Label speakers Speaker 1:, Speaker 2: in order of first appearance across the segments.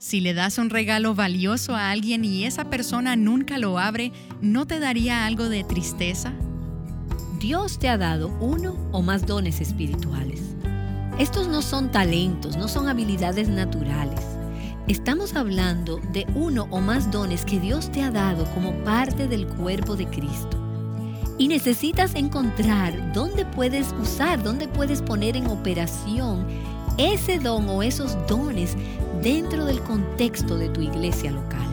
Speaker 1: Si le das un regalo valioso a alguien y esa persona nunca lo abre, ¿no te daría algo de tristeza?
Speaker 2: Dios te ha dado uno o más dones espirituales. Estos no son talentos, no son habilidades naturales. Estamos hablando de uno o más dones que Dios te ha dado como parte del cuerpo de Cristo. Y necesitas encontrar dónde puedes usar, dónde puedes poner en operación ese don o esos dones dentro del contexto de tu iglesia local.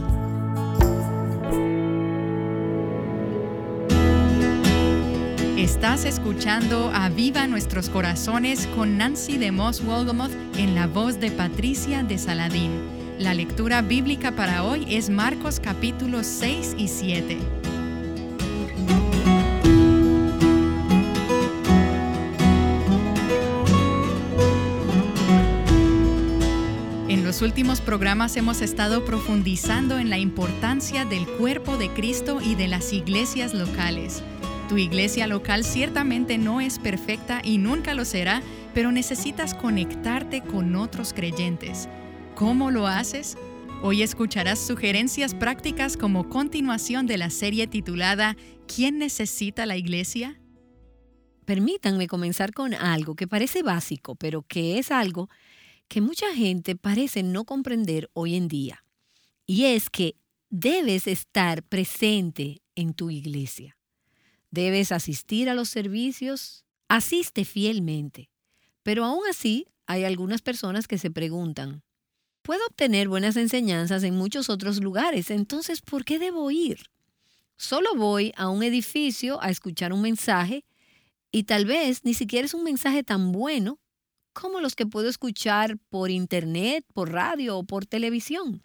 Speaker 1: Estás escuchando Aviva Nuestros Corazones con Nancy DeMoss Wolgemuth en la voz de Patricia de Saladín. La lectura bíblica para hoy es Marcos capítulos 6 y 7. En los últimos programas hemos estado profundizando en la importancia del cuerpo de Cristo y de las iglesias locales. Tu iglesia local ciertamente no es perfecta y nunca lo será, pero necesitas conectarte con otros creyentes. ¿Cómo lo haces? Hoy escucharás sugerencias prácticas como continuación de la serie titulada ¿Quién necesita la iglesia?
Speaker 2: Permítanme comenzar con algo que parece básico, pero que es algo que mucha gente parece no comprender hoy en día. Y es que debes estar presente en tu iglesia. Debes asistir a los servicios, asiste fielmente. Pero aún así, hay algunas personas que se preguntan, puedo obtener buenas enseñanzas en muchos otros lugares, entonces, ¿por qué debo ir? Solo voy a un edificio a escuchar un mensaje y tal vez ni siquiera es un mensaje tan bueno como los que puedo escuchar por internet, por radio o por televisión.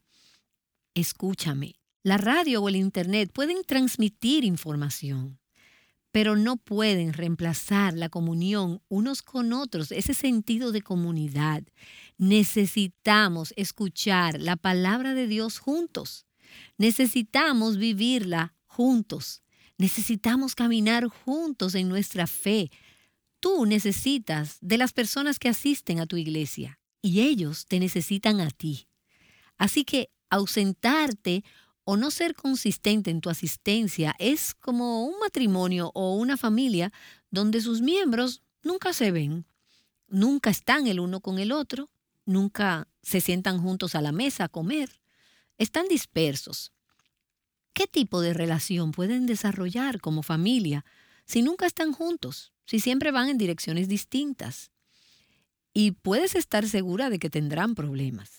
Speaker 2: Escúchame, la radio o el internet pueden transmitir información, pero no pueden reemplazar la comunión unos con otros, ese sentido de comunidad. Necesitamos escuchar la palabra de Dios juntos. Necesitamos vivirla juntos. Necesitamos caminar juntos en nuestra fe. Tú necesitas de las personas que asisten a tu iglesia y ellos te necesitan a ti. Así que ausentarte o no ser consistente en tu asistencia es como un matrimonio o una familia donde sus miembros nunca se ven, nunca están el uno con el otro, nunca se sientan juntos a la mesa a comer, están dispersos. ¿Qué tipo de relación pueden desarrollar como familia si nunca están juntos, si siempre van en direcciones distintas? Y puedes estar segura de que tendrán problemas.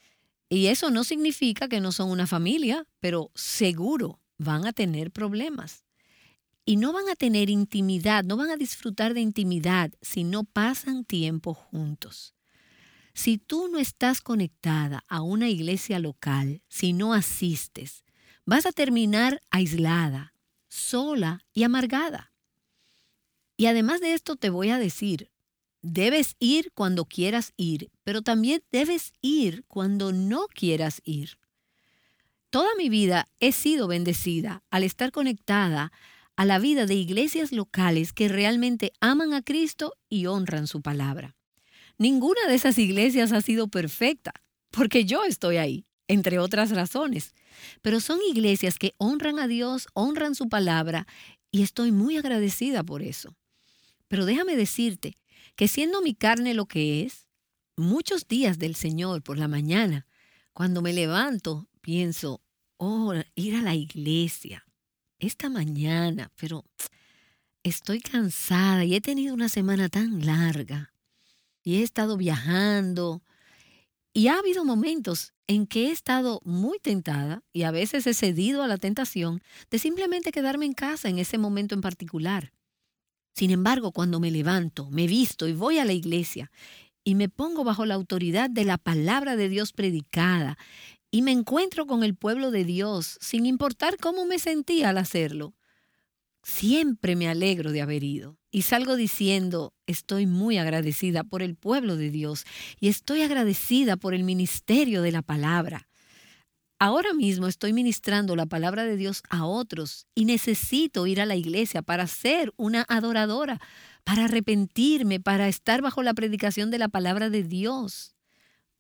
Speaker 2: Y eso no significa que no son una familia, pero seguro van a tener problemas. Y no van a tener intimidad, no van a disfrutar de intimidad si no pasan tiempo juntos. Si tú no estás conectada a una iglesia local, si no asistes, vas a terminar aislada, sola y amargada. Y además de esto te voy a decir, debes ir cuando quieras ir, pero también debes ir cuando no quieras ir. Toda mi vida he sido bendecida al estar conectada a la vida de iglesias locales que realmente aman a Cristo y honran su palabra. Ninguna de esas iglesias ha sido perfecta, porque yo estoy ahí, entre otras razones. Pero son iglesias que honran a Dios, honran su palabra, y estoy muy agradecida por eso. Pero déjame decirte que siendo mi carne lo que es, muchos días del Señor por la mañana, cuando me levanto, pienso, ir a la iglesia esta mañana, pero estoy cansada y he tenido una semana tan larga y he estado viajando y ha habido momentos en que he estado muy tentada y a veces he cedido a la tentación de simplemente quedarme en casa en ese momento en particular. Sin embargo, cuando me levanto, me visto y voy a la iglesia y me pongo bajo la autoridad de la palabra de Dios predicada y me encuentro con el pueblo de Dios, sin importar cómo me sentía al hacerlo, siempre me alegro de haber ido y salgo diciendo, estoy muy agradecida por el pueblo de Dios y estoy agradecida por el ministerio de la palabra. Ahora mismo estoy ministrando la palabra de Dios a otros y necesito ir a la iglesia para ser una adoradora, para arrepentirme, para estar bajo la predicación de la palabra de Dios.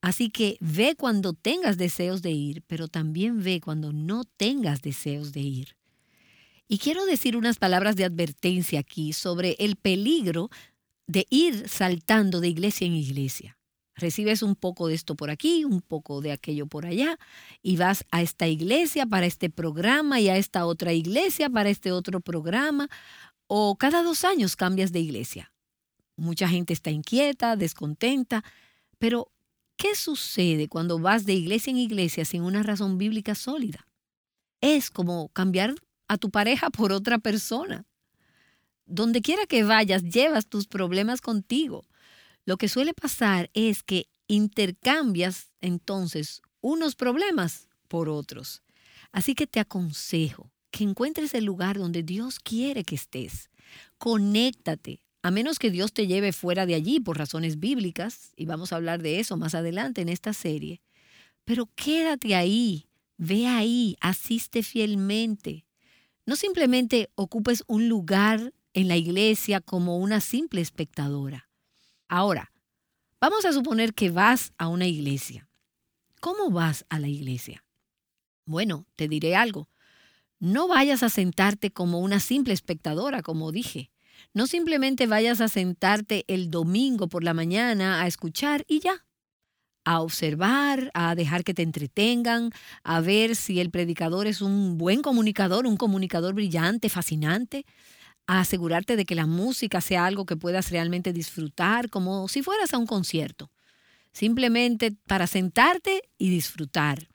Speaker 2: Así que ve cuando tengas deseos de ir, pero también ve cuando no tengas deseos de ir. Y quiero decir unas palabras de advertencia aquí sobre el peligro de ir saltando de iglesia en iglesia. Recibes un poco de esto por aquí, un poco de aquello por allá, y vas a esta iglesia para este programa y a esta otra iglesia para este otro programa, o cada 2 años cambias de iglesia. Mucha gente está inquieta, descontenta, pero ¿qué sucede cuando vas de iglesia en iglesia sin una razón bíblica sólida? Es como cambiar a tu pareja por otra persona. Donde quiera que vayas, llevas tus problemas contigo. Lo que suele pasar es que intercambias entonces unos problemas por otros. Así que te aconsejo que encuentres el lugar donde Dios quiere que estés. Conéctate, a menos que Dios te lleve fuera de allí por razones bíblicas, y vamos a hablar de eso más adelante en esta serie. Pero quédate ahí, ve ahí, asiste fielmente. No simplemente ocupes un lugar en la iglesia como una simple espectadora. Ahora, vamos a suponer que vas a una iglesia. ¿Cómo vas a la iglesia? Bueno, te diré algo. No vayas a sentarte como una simple espectadora, como dije. No simplemente vayas a sentarte el domingo por la mañana a escuchar y ya. A observar, a dejar que te entretengan, a ver si el predicador es un buen comunicador, un comunicador brillante, fascinante, a asegurarte de que la música sea algo que puedas realmente disfrutar, como si fueras a un concierto, simplemente para sentarte y disfrutar.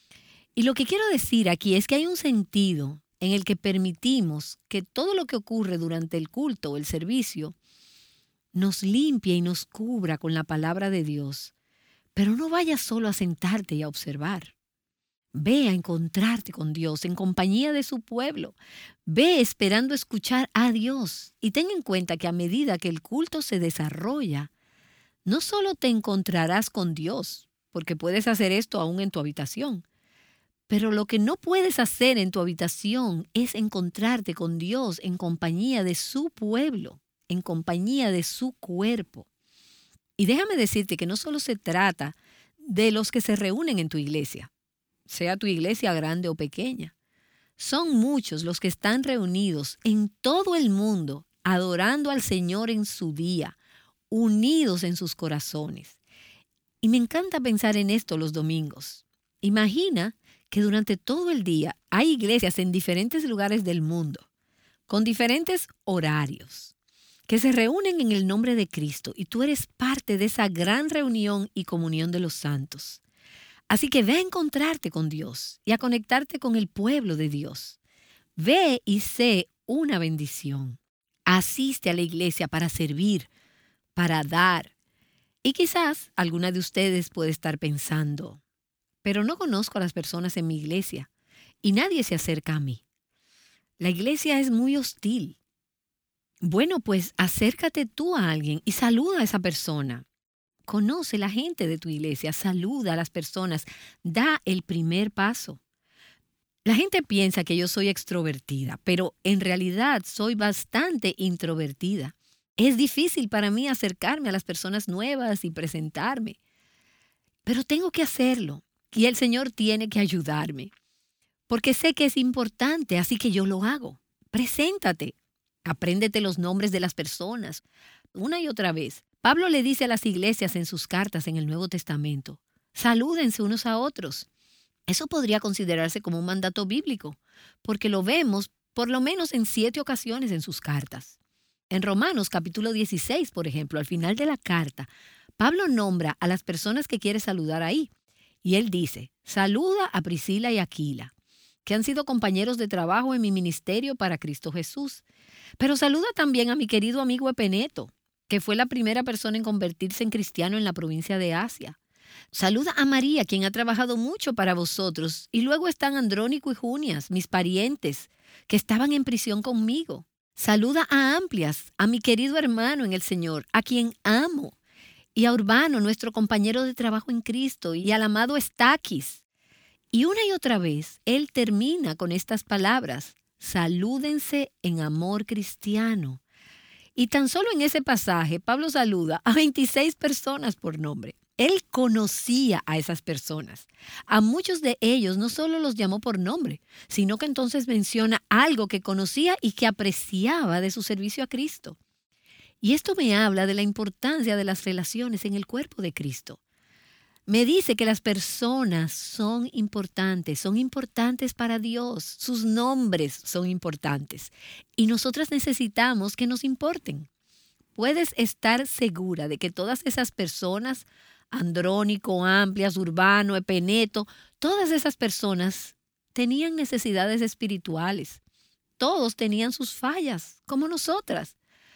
Speaker 2: Y lo que quiero decir aquí es que hay un sentido en el que permitimos que todo lo que ocurre durante el culto o el servicio nos limpie y nos cubra con la palabra de Dios. Pero no vayas solo a sentarte y a observar. Ve a encontrarte con Dios en compañía de su pueblo. Ve esperando escuchar a Dios. Y ten en cuenta que a medida que el culto se desarrolla, no solo te encontrarás con Dios, porque puedes hacer esto aún en tu habitación, pero lo que no puedes hacer en tu habitación es encontrarte con Dios en compañía de su pueblo, en compañía de su cuerpo. Y déjame decirte que no solo se trata de los que se reúnen en tu iglesia, sea tu iglesia grande o pequeña. Son muchos los que están reunidos en todo el mundo, adorando al Señor en su día, unidos en sus corazones. Y me encanta pensar en esto los domingos. Imagina que durante todo el día hay iglesias en diferentes lugares del mundo, con diferentes horarios, que se reúnen en el nombre de Cristo y tú eres parte de esa gran reunión y comunión de los santos. Así que ve a encontrarte con Dios y a conectarte con el pueblo de Dios. Ve y sé una bendición. Asiste a la iglesia para servir, para dar. Y quizás alguna de ustedes puede estar pensando, pero no conozco a las personas en mi iglesia y nadie se acerca a mí. La iglesia es muy hostil. Bueno, pues acércate tú a alguien y saluda a esa persona. Conoce la gente de tu iglesia, saluda a las personas, da el primer paso. La gente piensa que yo soy extrovertida, pero en realidad soy bastante introvertida. Es difícil para mí acercarme a las personas nuevas y presentarme, pero tengo que hacerlo y el Señor tiene que ayudarme, porque sé que es importante, así que yo lo hago. Preséntate, apréndete los nombres de las personas, una y otra vez. Pablo le dice a las iglesias en sus cartas en el Nuevo Testamento, salúdense unos a otros. Eso podría considerarse como un mandato bíblico, porque lo vemos por lo menos en 7 ocasiones en sus cartas. En Romanos capítulo 16, por ejemplo, al final de la carta, Pablo nombra a las personas que quiere saludar ahí. Y él dice, saluda a Priscila y Aquila, que han sido compañeros de trabajo en mi ministerio para Cristo Jesús. Pero saluda también a mi querido amigo Epeneto, que fue la primera persona en convertirse en cristiano en la provincia de Asia. Saluda a María, quien ha trabajado mucho para vosotros. Y luego están Andrónico y Junias, mis parientes, que estaban en prisión conmigo. Saluda a Amplias, a mi querido hermano en el Señor, a quien amo. Y a Urbano, nuestro compañero de trabajo en Cristo, y al amado Estaquis. Y una y otra vez, él termina con estas palabras, salúdense en amor cristiano. Y tan solo en ese pasaje, Pablo saluda a 26 personas por nombre. Él conocía a esas personas. A muchos de ellos no solo los llamó por nombre, sino que entonces menciona algo que conocía y que apreciaba de su servicio a Cristo. Y esto me habla de la importancia de las relaciones en el cuerpo de Cristo. Me dice que las personas son importantes para Dios, sus nombres son importantes y nosotras necesitamos que nos importen. Puedes estar segura de que todas esas personas, Andrónico, Amplias, Urbano, Epeneto, todas esas personas tenían necesidades espirituales. Todos tenían sus fallas, como nosotras.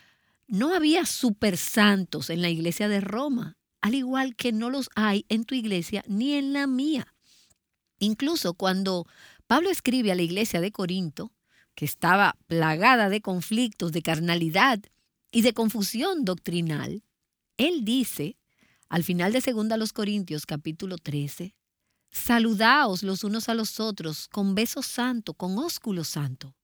Speaker 2: No había supersantos en la iglesia de Roma, al igual que no los hay en tu iglesia ni en la mía. Incluso cuando Pablo escribe a la iglesia de Corinto, que estaba plagada de conflictos, de carnalidad y de confusión doctrinal, él dice, al final de 2 Corintios capítulo 13, saludaos los unos a los otros con beso santo, con ósculo santo.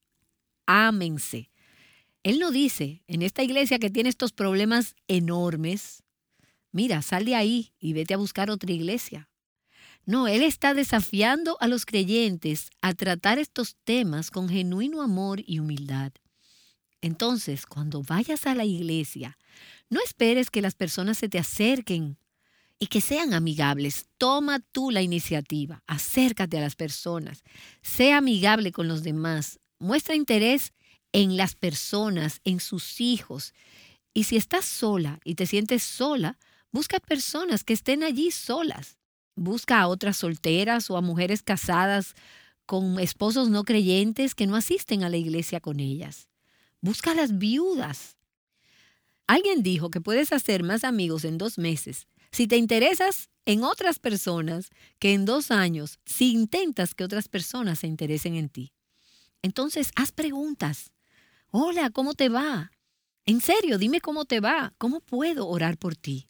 Speaker 2: Ámense. Él no dice, en esta iglesia que tiene estos problemas enormes, mira, sal de ahí y vete a buscar otra iglesia. No, él está desafiando a los creyentes a tratar estos temas con genuino amor y humildad. Entonces, cuando vayas a la iglesia, no esperes que las personas se te acerquen y que sean amigables. Toma tú la iniciativa, acércate a las personas, sé amigable con los demás, muestra interés en las personas, en sus hijos. Y si estás sola y te sientes sola, busca personas que estén allí solas. Busca a otras solteras o a mujeres casadas con esposos no creyentes que no asisten a la iglesia con ellas. Busca a las viudas. Alguien dijo que puedes hacer más amigos en 2 meses si te interesas en otras personas que en 2 años si intentas que otras personas se interesen en ti. Entonces, haz preguntas. Hola, ¿cómo te va? En serio, dime cómo te va. ¿Cómo puedo orar por ti?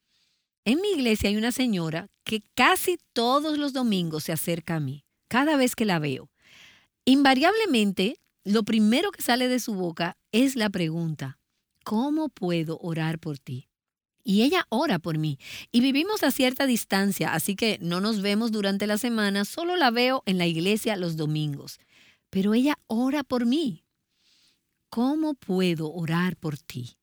Speaker 2: En mi iglesia hay una señora que casi todos los domingos se acerca a mí, cada vez que la veo. Invariablemente, lo primero que sale de su boca es la pregunta, ¿cómo puedo orar por ti? Y ella ora por mí. Y vivimos a cierta distancia, así que no nos vemos durante la semana, solo la veo en la iglesia los domingos. Pero ella ora por mí. ¿Cómo puedo orar por ti?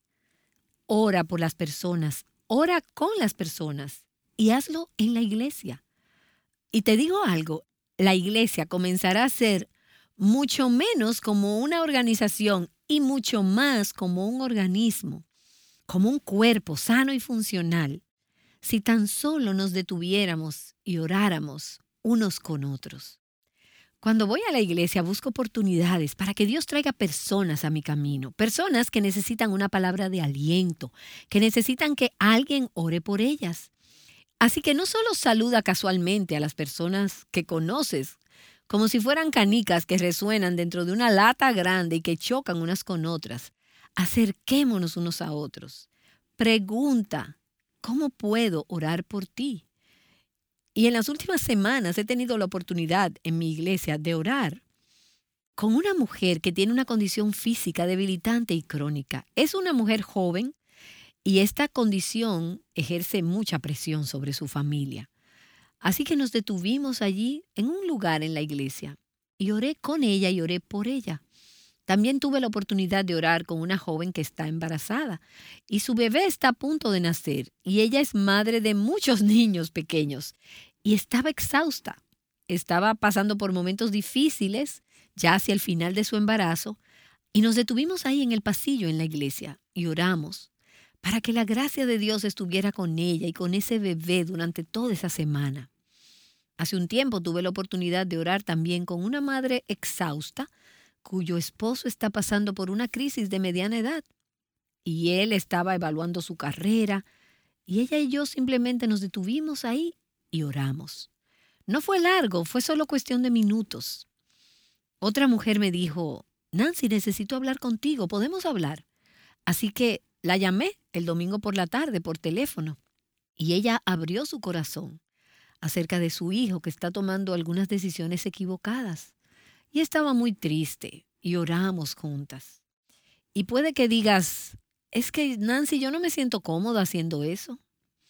Speaker 2: Ora por las personas, ora con las personas y hazlo en la iglesia. Y te digo algo, la iglesia comenzará a ser mucho menos como una organización y mucho más como un organismo, como un cuerpo sano y funcional, si tan solo nos detuviéramos y oráramos unos con otros. Cuando voy a la iglesia busco oportunidades para que Dios traiga personas a mi camino, personas que necesitan una palabra de aliento, que necesitan que alguien ore por ellas. Así que no solo saluda casualmente a las personas que conoces, como si fueran canicas que resuenan dentro de una lata grande y que chocan unas con otras. Acerquémonos unos a otros. Pregunta, ¿cómo puedo orar por ti? Y en las últimas semanas he tenido la oportunidad en mi iglesia de orar con una mujer que tiene una condición física debilitante y crónica. Es una mujer joven y esta condición ejerce mucha presión sobre su familia. Así que nos detuvimos allí en un lugar en la iglesia y oré con ella y oré por ella. También tuve la oportunidad de orar con una joven que está embarazada y su bebé está a punto de nacer y ella es madre de muchos niños pequeños y estaba exhausta. Estaba pasando por momentos difíciles ya hacia el final de su embarazo y nos detuvimos ahí en el pasillo en la iglesia y oramos para que la gracia de Dios estuviera con ella y con ese bebé durante toda esa semana. Hace un tiempo tuve la oportunidad de orar también con una madre exhausta cuyo esposo está pasando por una crisis de mediana edad. Y él estaba evaluando su carrera, y ella y yo simplemente nos detuvimos ahí y oramos. No fue largo, fue solo cuestión de minutos. Otra mujer me dijo, Nancy, necesito hablar contigo, ¿podemos hablar? Así que la llamé el domingo por la tarde por teléfono, y ella abrió su corazón acerca de su hijo que está tomando algunas decisiones equivocadas. Y estaba muy triste y oramos juntas. Y puede que digas, es que Nancy, yo no me siento cómoda haciendo eso.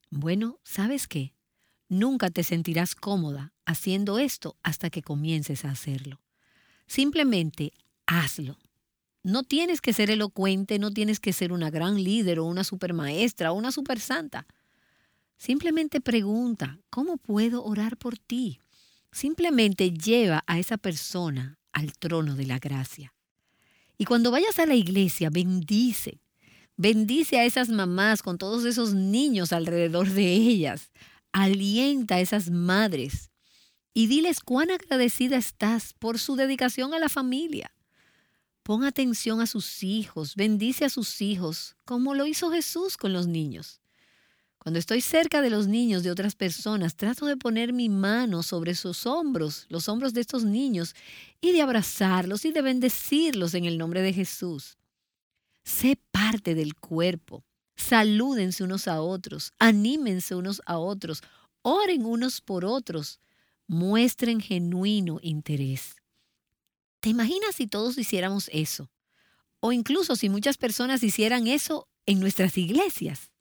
Speaker 2: Bueno, ¿sabes qué? Nunca te sentirás cómoda haciendo esto hasta que comiences a hacerlo. Simplemente hazlo. No tienes que ser elocuente, no tienes que ser una gran líder o una supermaestra o una supersanta. Simplemente pregunta, ¿cómo puedo orar por ti? Simplemente lleva a esa persona al trono de la gracia. Y cuando vayas a la iglesia, bendice. Bendice a esas mamás con todos esos niños alrededor de ellas. Alienta a esas madres y diles cuán agradecida estás por su dedicación a la familia. Pon atención a sus hijos, bendice a sus hijos, como lo hizo Jesús con los niños. Cuando estoy cerca de los niños de otras personas, trato de poner mi mano sobre sus hombros, los hombros de estos niños, y de abrazarlos y de bendecirlos en el nombre de Jesús. Sé parte del cuerpo. Salúdense unos a otros, anímense unos a otros, oren unos por otros, muestren genuino interés. ¿Te imaginas si todos hiciéramos eso? O incluso si muchas personas hicieran eso en nuestras iglesias.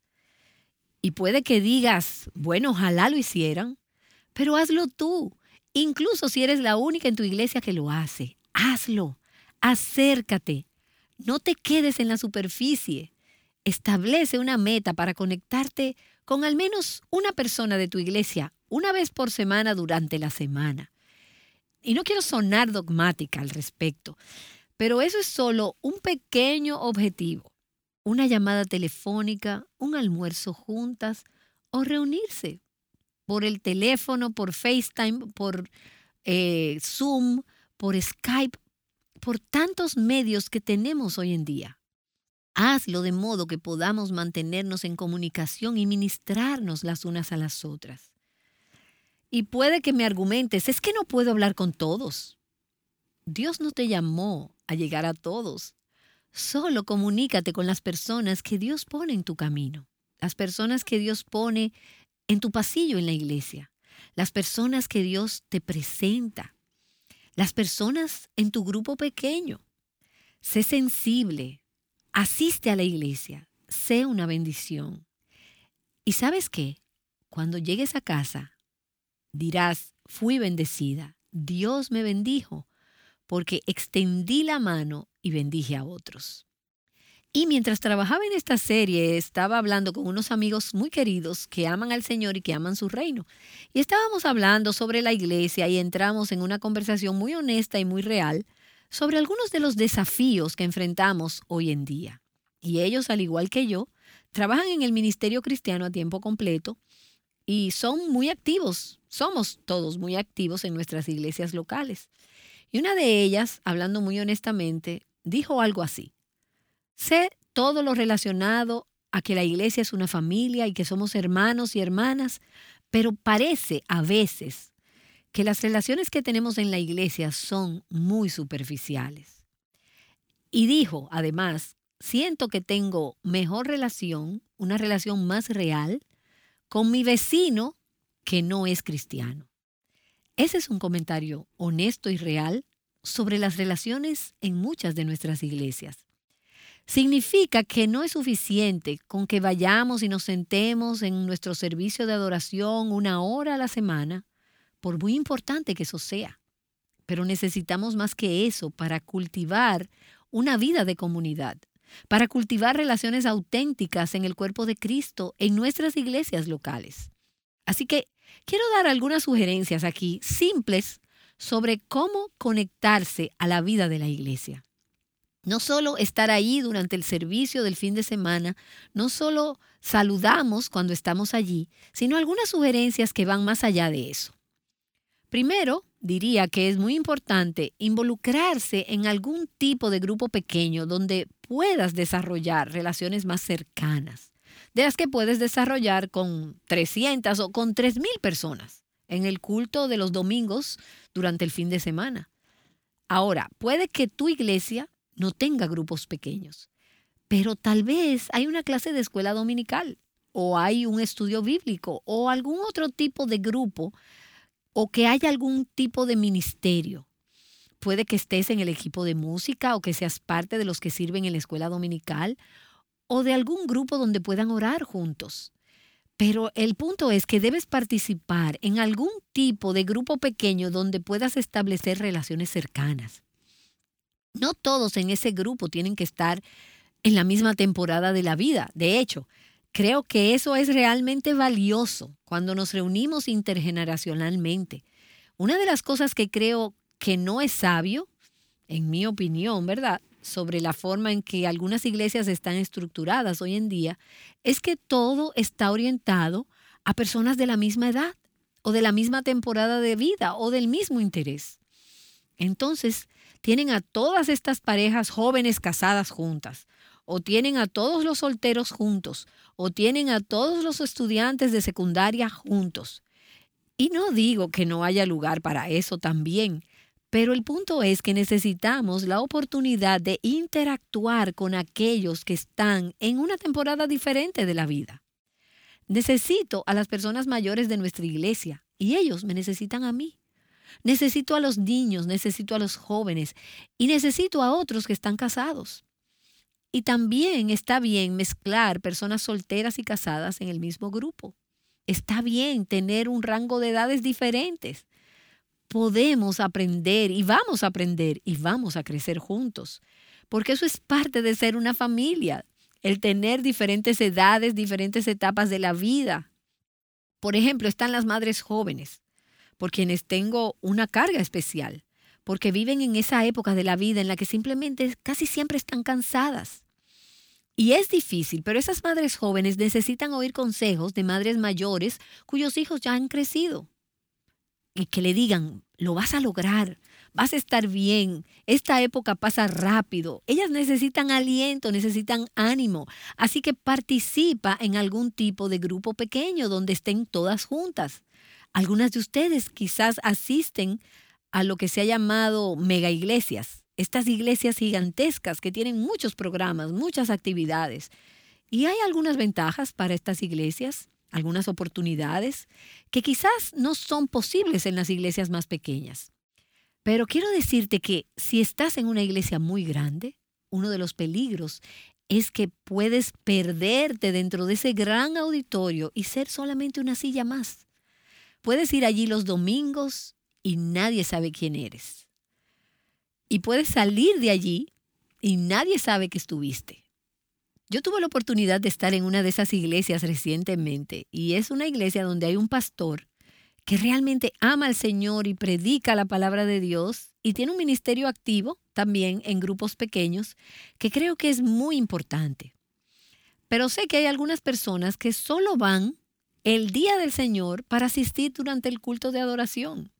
Speaker 2: Y puede que digas, bueno, ojalá lo hicieran, pero hazlo tú. Incluso si eres la única en tu iglesia que lo hace, hazlo, acércate. No te quedes en la superficie. Establece una meta para conectarte con al menos una persona de tu iglesia una vez por semana durante la semana. Y no quiero sonar dogmática al respecto, pero eso es solo un pequeño objetivo. Una llamada telefónica, un almuerzo juntas o reunirse por el teléfono, por FaceTime, por Zoom, por Skype, por tantos medios que tenemos hoy en día. Hazlo de modo que podamos mantenernos en comunicación y ministrarnos las unas a las otras. Y puede que me argumentes, es que no puedo hablar con todos. Dios no te llamó a llegar a todos. Solo comunícate con las personas que Dios pone en tu camino, las personas que Dios pone en tu pasillo en la iglesia, las personas que Dios te presenta, las personas en tu grupo pequeño. Sé sensible, asiste a la iglesia, sé una bendición. ¿Y sabes qué? Cuando llegues a casa, dirás, fui bendecida, Dios me bendijo, porque extendí la mano y bendije a otros. Y mientras trabajaba en esta serie, estaba hablando con unos amigos muy queridos que aman al Señor y que aman su reino. Y estábamos hablando sobre la iglesia y entramos en una conversación muy honesta y muy real sobre algunos de los desafíos que enfrentamos hoy en día. Y ellos, al igual que yo, trabajan en el ministerio cristiano a tiempo completo y son muy activos. Somos todos muy activos en nuestras iglesias locales. Y una de ellas, hablando muy honestamente, dijo algo así: sé todo lo relacionado a que la iglesia es una familia y que somos hermanos y hermanas, pero parece a veces que las relaciones que tenemos en la iglesia son muy superficiales. Y dijo, además, siento que tengo mejor relación, una relación más real, con mi vecino que no es cristiano. Ese es un comentario honesto y real sobre las relaciones en muchas de nuestras iglesias. Significa que no es suficiente con que vayamos y nos sentemos en nuestro servicio de adoración 1 hora a la semana, por muy importante que eso sea. Pero necesitamos más que eso para cultivar una vida de comunidad, para cultivar relaciones auténticas en el cuerpo de Cristo en nuestras iglesias locales. Así que quiero dar algunas sugerencias aquí simples sobre cómo conectarse a la vida de la iglesia. No solo estar ahí durante el servicio del fin de semana, no solo saludamos cuando estamos allí, sino algunas sugerencias que van más allá de eso. Primero, diría que es muy importante involucrarse en algún tipo de grupo pequeño donde puedas desarrollar relaciones más cercanas, de las que puedes desarrollar con 300 o con 3,000 personas en el culto de los domingos durante el fin de semana. Ahora, puede que tu iglesia no tenga grupos pequeños, pero tal vez hay una clase de escuela dominical o hay un estudio bíblico o algún otro tipo de grupo o que haya algún tipo de ministerio. Puede que estés en el equipo de música o que seas parte de los que sirven en la escuela dominical o de algún grupo donde puedan orar juntos. Pero el punto es que debes participar en algún tipo de grupo pequeño donde puedas establecer relaciones cercanas. No todos en ese grupo tienen que estar en la misma temporada de la vida. De hecho, creo que eso es realmente valioso cuando nos reunimos intergeneracionalmente. Una de las cosas que creo que no es sabio, en mi opinión, ¿verdad?, sobre la forma en que algunas iglesias están estructuradas hoy en día, es que todo está orientado a personas de la misma edad o de la misma temporada de vida o del mismo interés. Entonces, tienen a todas estas parejas jóvenes casadas juntas, o tienen a todos los solteros juntos, o tienen a todos los estudiantes de secundaria juntos. Y no digo que no haya lugar para eso también, pero el punto es que necesitamos la oportunidad de interactuar con aquellos que están en una temporada diferente de la vida. Necesito a las personas mayores de nuestra iglesia y ellos me necesitan a mí. Necesito a los niños, necesito a los jóvenes y necesito a otros que están casados. Y también está bien mezclar personas solteras y casadas en el mismo grupo. Está bien tener un rango de edades diferentes. Podemos aprender y vamos a crecer juntos, porque eso es parte de ser una familia, el tener diferentes edades, diferentes etapas de la vida. Por ejemplo, están las madres jóvenes, por quienes tengo una carga especial, porque viven en esa época de la vida en la que simplemente casi siempre están cansadas. Y es difícil, pero esas madres jóvenes necesitan oír consejos de madres mayores cuyos hijos ya han crecido. Y que le digan, lo vas a lograr, vas a estar bien, esta época pasa rápido. Ellas necesitan aliento, necesitan ánimo. Así que participa en algún tipo de grupo pequeño donde estén todas juntas. Algunas de ustedes quizás asisten a lo que se ha llamado mega iglesias. Estas iglesias gigantescas que tienen muchos programas, muchas actividades. Y hay algunas ventajas para estas iglesias, algunas oportunidades que quizás no son posibles en las iglesias más pequeñas. Pero quiero decirte que si estás en una iglesia muy grande, uno de los peligros es que puedes perderte dentro de ese gran auditorio y ser solamente una silla más. Puedes ir allí los domingos y nadie sabe quién eres. Y puedes salir de allí y nadie sabe que estuviste. Yo tuve la oportunidad de estar en una de esas iglesias recientemente y es una iglesia donde hay un pastor que realmente ama al Señor y predica la palabra de Dios y tiene un ministerio activo también en grupos pequeños que creo que es muy importante. Pero sé que hay algunas personas que solo van el día del Señor para asistir durante el culto de adoración.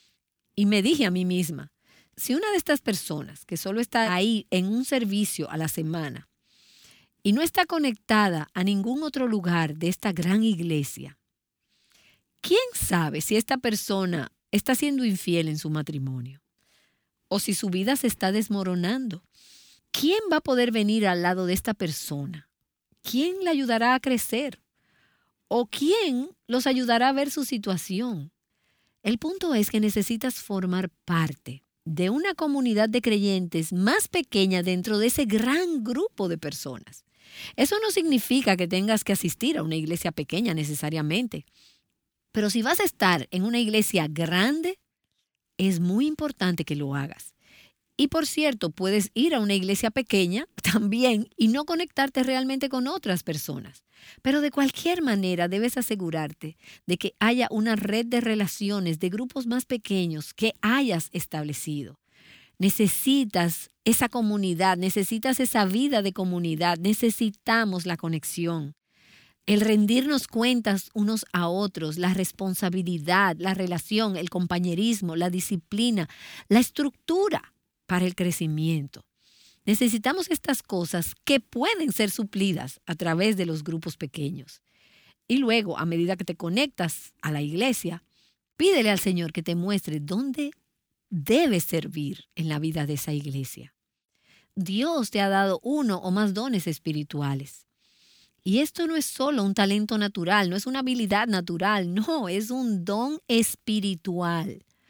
Speaker 2: Y me dije a mí misma, si una de estas personas que solo está ahí en un servicio a la semana y no está conectada a ningún otro lugar de esta gran iglesia, ¿quién sabe si esta persona está siendo infiel en su matrimonio? ¿O si su vida se está desmoronando? ¿Quién va a poder venir al lado de esta persona? ¿Quién la ayudará a crecer? ¿O quién los ayudará a ver su situación? El punto es que necesitas formar parte de una comunidad de creyentes más pequeña dentro de ese gran grupo de personas. Eso no significa que tengas que asistir a una iglesia pequeña necesariamente. Pero si vas a estar en una iglesia grande, es muy importante que lo hagas. Y por cierto, puedes ir a una iglesia pequeña también y no conectarte realmente con otras personas. Pero de cualquier manera debes asegurarte de que haya una red de relaciones de grupos más pequeños que hayas establecido. Necesitas esa comunidad, necesitas esa vida de comunidad, necesitamos la conexión. El rendirnos cuentas unos a otros, la responsabilidad, la relación, el compañerismo, la disciplina, la estructura para el crecimiento. Necesitamos estas cosas que pueden ser suplidas a través de los grupos pequeños. Y luego, a medida que te conectas a la iglesia, pídele al Señor que te muestre dónde debes servir en la vida de esa iglesia. Dios te ha dado uno o más dones espirituales. Y esto no es solo un talento natural, no es una habilidad natural, no, es un don espiritual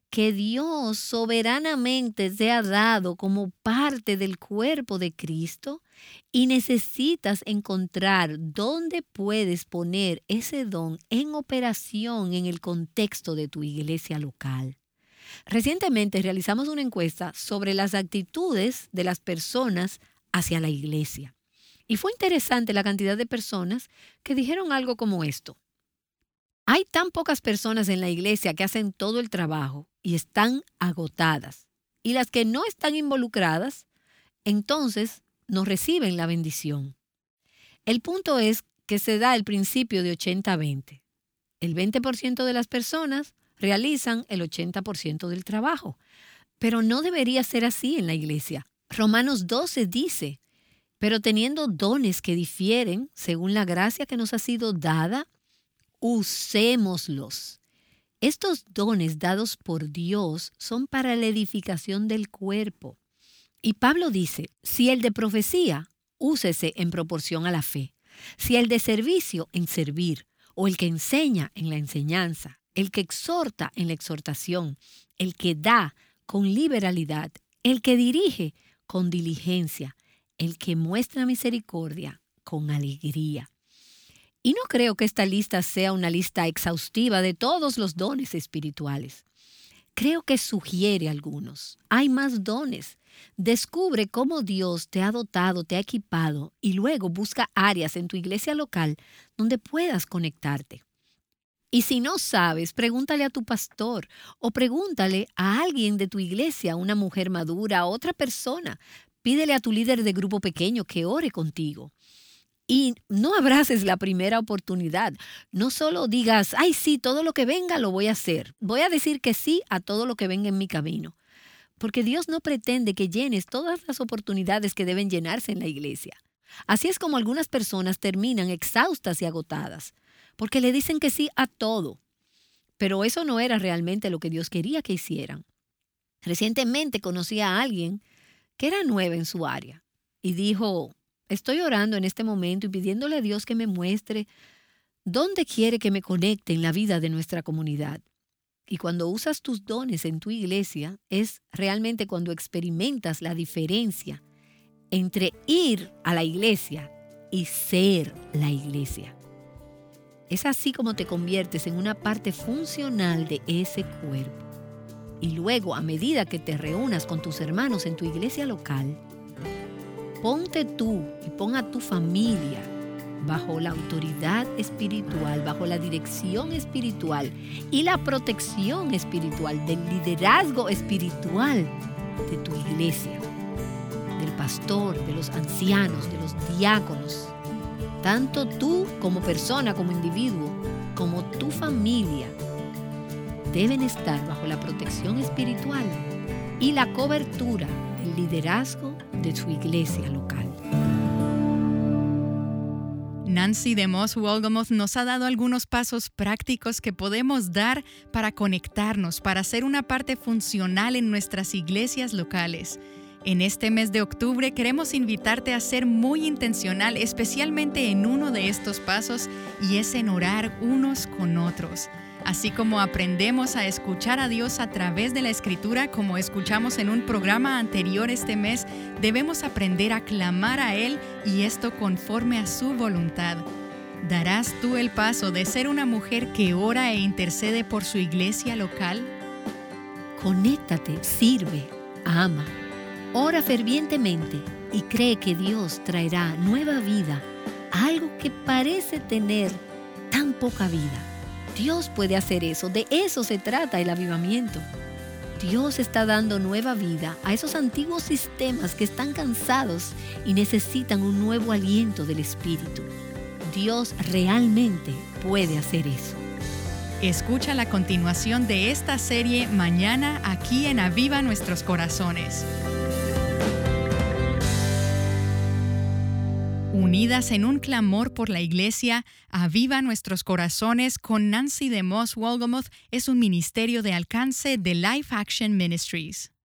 Speaker 2: que Dios soberanamente te ha dado como parte del cuerpo de Cristo y necesitas encontrar dónde puedes poner ese don en operación en el contexto de tu iglesia local. Recientemente realizamos una encuesta sobre las actitudes de las personas hacia la iglesia. Y fue interesante la cantidad de personas que dijeron algo como esto. Hay tan pocas personas en la iglesia que hacen todo el trabajo y están agotadas. Y las que no están involucradas, entonces no reciben la bendición. El punto es que se da el principio de 80-20. El 20% de las personas realizan el 80% del trabajo. Pero no debería ser así en la iglesia. Romanos 12 dice, pero teniendo dones que difieren según la gracia que nos ha sido dada, usémoslos. Estos dones dados por Dios son para la edificación del cuerpo. Y Pablo dice, si el de profecía, úsese en proporción a la fe. Si el de servicio, en servir. O el que enseña, en la enseñanza. El que exhorta, en la exhortación. El que da, con liberalidad. El que dirige, con diligencia. El que muestra misericordia, con alegría. Y no creo que esta lista sea una lista exhaustiva de todos los dones espirituales. Creo que sugiere algunos. Hay más dones. Descubre cómo Dios te ha dotado, te ha equipado y luego busca áreas en tu iglesia local donde puedas conectarte. Y si no sabes, pregúntale a tu pastor o pregúntale a alguien de tu iglesia, una mujer madura, a otra persona. Pídele a tu líder de grupo pequeño que ore contigo. Y no abraces la primera oportunidad. No solo digas, ay sí, todo lo que venga lo voy a hacer. Voy a decir que sí a todo lo que venga en mi camino. Porque Dios no pretende que llenes todas las oportunidades que deben llenarse en la iglesia. Así es como algunas personas terminan exhaustas y agotadas, porque le dicen que sí a todo. Pero eso no era realmente lo que Dios quería que hicieran. Recientemente conocí a alguien que era nueva en su área y dijo, estoy orando en este momento y pidiéndole a Dios que me muestre dónde quiere que me conecte en la vida de nuestra comunidad. Y cuando usas tus dones en tu iglesia, es realmente cuando experimentas la diferencia entre ir a la iglesia y ser la iglesia. Es así como te conviertes en una parte funcional de ese cuerpo. Y luego, a medida que te reúnas con tus hermanos en tu iglesia local, ponte tú y pon a tu familia bajo la autoridad espiritual, bajo la dirección espiritual y la protección espiritual del liderazgo espiritual de tu iglesia, del pastor, de los ancianos, de los diáconos. Tanto tú como persona, como individuo, como tu familia, deben estar bajo la protección espiritual y la cobertura del liderazgo de tu iglesia local.
Speaker 1: Nancy DeMoss Wolgemuth nos ha dado algunos pasos prácticos que podemos dar para conectarnos, para ser una parte funcional en nuestras iglesias locales. En este mes de octubre queremos invitarte a ser muy intencional, especialmente en uno de estos pasos, y es en orar unos con otros. Así como aprendemos a escuchar a Dios a través de la Escritura, como escuchamos en un programa anterior este mes, debemos aprender a clamar a Él y esto conforme a su voluntad. ¿Darás tú el paso de ser una mujer que ora e intercede por su iglesia local?
Speaker 2: Conéctate, sirve, ama, ora fervientemente y cree que Dios traerá nueva vida a algo que parece tener tan poca vida. Dios puede hacer eso, de eso se trata el avivamiento. Dios está dando nueva vida a esos antiguos sistemas que están cansados y necesitan un nuevo aliento del Espíritu. Dios realmente puede hacer eso.
Speaker 1: Escucha la continuación de esta serie mañana aquí en Aviva Nuestros Corazones. Unidas en un clamor por la iglesia, Aviva Nuestros Corazones con Nancy DeMoss Wolgemuth es un ministerio de alcance de Life Action Ministries.